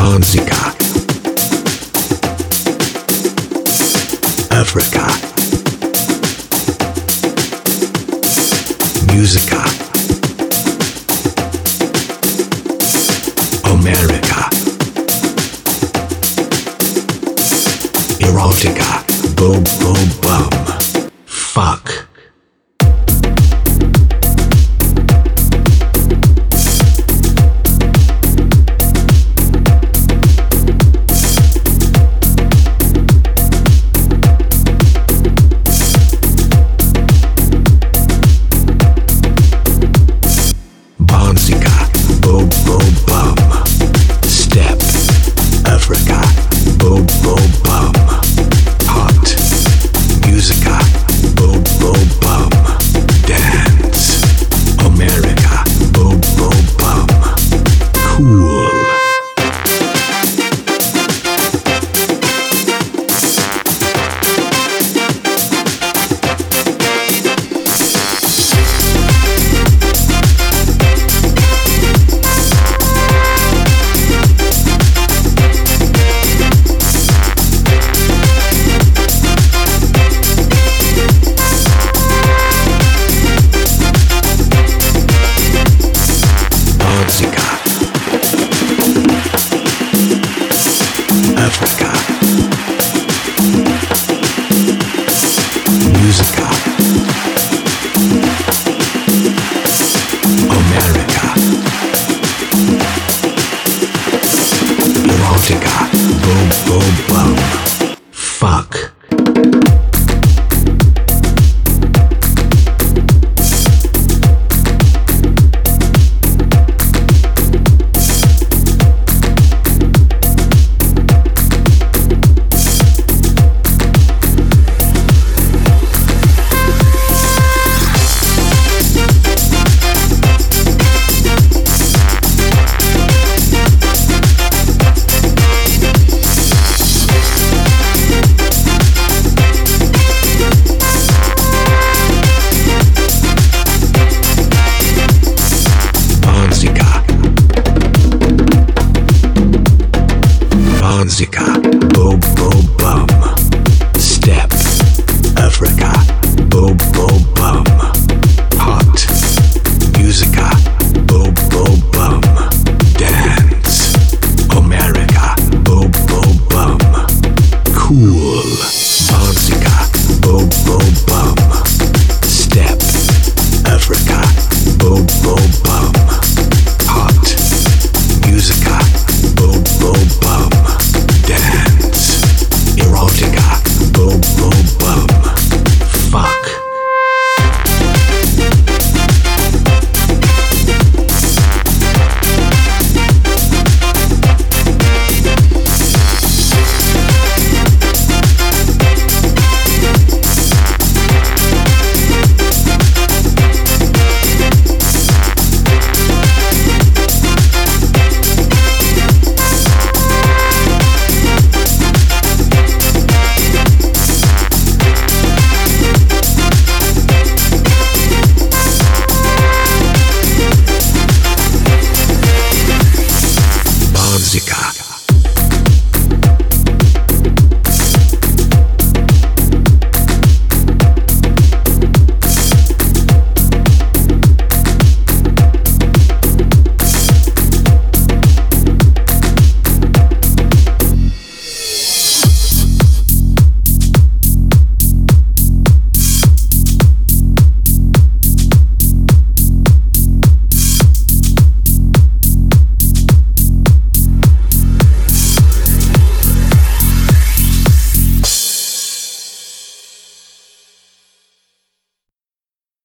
Banzika, Africa, Musica, America, Erotica, boom boom bum, fuck. Boom boom bum, step, Africa, boom boom bum, hot, musica, boom boom bum, dance, America, boom boom bum, cool. Africa, Musica, America, Erotica, boom boom bum, fuck. Banzika, boom boom bum, step, Africa, boom boom bum, hot, musica, boom boom bum, dance, America, boom boom bum, cool. Banzika, boom boom bum, step, Africa, boom boom bum, hot, musica, boom boom bum, dance, erotica, boom boom bum, fuck. Banzika.